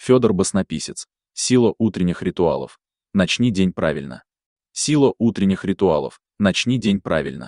Федор Баснописец. Сила утренних ритуалов. Начни день правильно. Сила утренних ритуалов. Начни день правильно.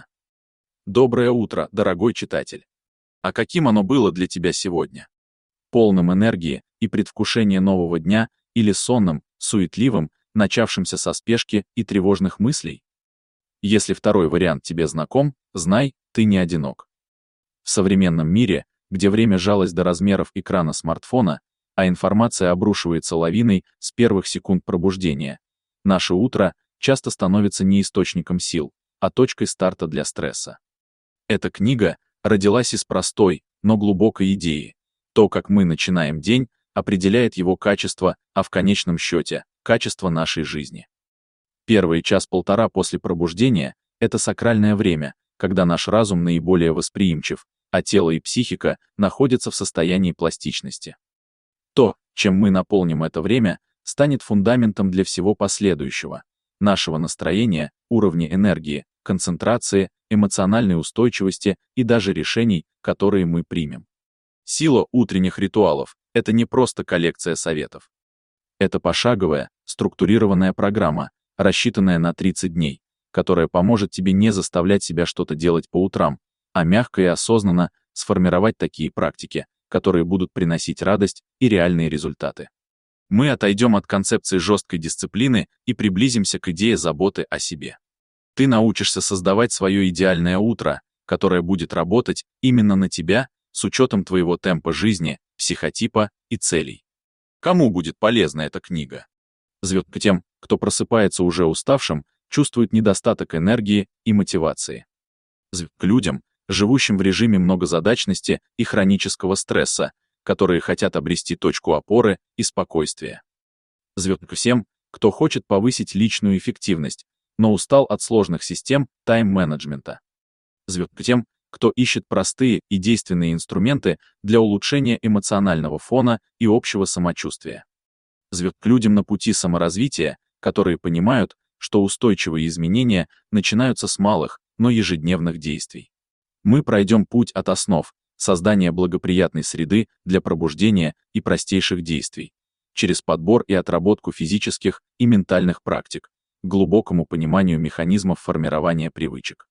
Доброе утро, дорогой читатель. А каким оно было для тебя сегодня? Полным энергии и предвкушения нового дня или сонным, суетливым, начавшимся со спешки и тревожных мыслей? Если второй вариант тебе знаком, знай, ты не одинок. В современном мире, где время жалось до размеров экрана смартфона, а информация обрушивается лавиной с первых секунд пробуждения, наше утро часто становится не источником сил, а точкой старта для стресса. Эта книга родилась из простой, но глубокой идеи. То, как мы начинаем день, определяет его качество, а в конечном счете – качество нашей жизни. Первый час-полтора после пробуждения – это сакральное время, когда наш разум наиболее восприимчив, а тело и психика находятся в состоянии пластичности. То, чем мы наполним это время, станет фундаментом для всего последующего – нашего настроения, уровня энергии, концентрации, эмоциональной устойчивости и даже решений, которые мы примем. Сила утренних ритуалов – это не просто коллекция советов. Это пошаговая, структурированная программа, рассчитанная на 30 дней, которая поможет тебе не заставлять себя что-то делать по утрам, а мягко и осознанно сформировать такие практики, которые будут приносить радость и реальные результаты. Мы отойдем от концепции жесткой дисциплины и приблизимся к идее заботы о себе. Ты научишься создавать свое идеальное утро, которое будет работать именно на тебя, с учетом твоего темпа жизни, психотипа и целей. Кому будет полезна эта книга? Звезд тем, кто просыпается уже уставшим, чувствует недостаток энергии и мотивации. Звезд к людям, живущим в режиме многозадачности и хронического стресса, которые хотят обрести точку опоры и спокойствия. Звезд к всем, кто хочет повысить личную эффективность, но устал от сложных систем тайм-менеджмента. Звезд к тем, кто ищет простые и действенные инструменты для улучшения эмоционального фона и общего самочувствия. Звезд к людям на пути саморазвития, которые понимают, что устойчивые изменения начинаются с малых, но ежедневных действий. Мы пройдем путь от основ, создания благоприятной среды для пробуждения и простейших действий, через подбор и отработку физических и ментальных практик, к глубокому пониманию механизмов формирования привычек.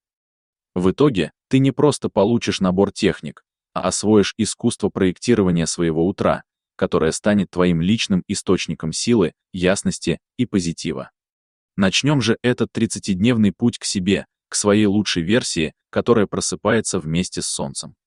В итоге, ты не просто получишь набор техник, а освоишь искусство проектирования своего утра, которое станет твоим личным источником силы, ясности и позитива. Начнем же этот 30-дневный путь к себе, к своей лучшей версии, которая просыпается вместе с солнцем.